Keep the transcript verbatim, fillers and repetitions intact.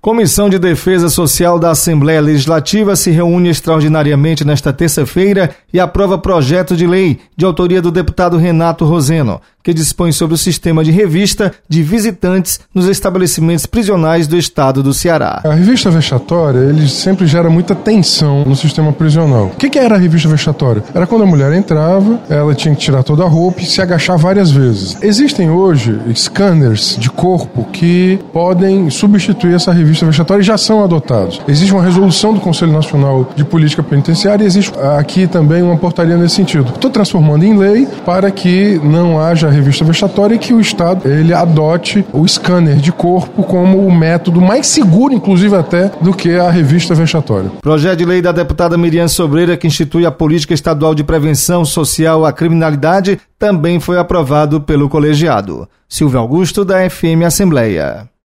Comissão de Defesa Social da Assembleia Legislativa se reúne extraordinariamente nesta terça-feira e aprova projeto de lei de autoria do deputado Renato Roseno, que dispõe sobre o sistema de revista de visitantes nos estabelecimentos prisionais do estado do Ceará. A revista vexatória, ele sempre gera muita tensão no sistema prisional. O que que era a revista vexatória? Era quando a mulher entrava, ela tinha que tirar toda a roupa e se agachar várias vezes. Existem hoje scanners de corpo que podem substituir essa revista vexatória e já são adotados. Existe uma resolução do Conselho Nacional de Política Penitenciária e existe aqui também uma portaria nesse sentido. Estou transformando em lei para que não haja revista vexatória e que o Estado ele adote o scanner de corpo como o método mais seguro, inclusive até, do que a revista vexatória. Projeto de lei da deputada Miriam Sobreira, que institui a Política Estadual de Prevenção Social à Criminalidade, também foi aprovado pelo colegiado. Silvio Augusto, da F M Assembleia.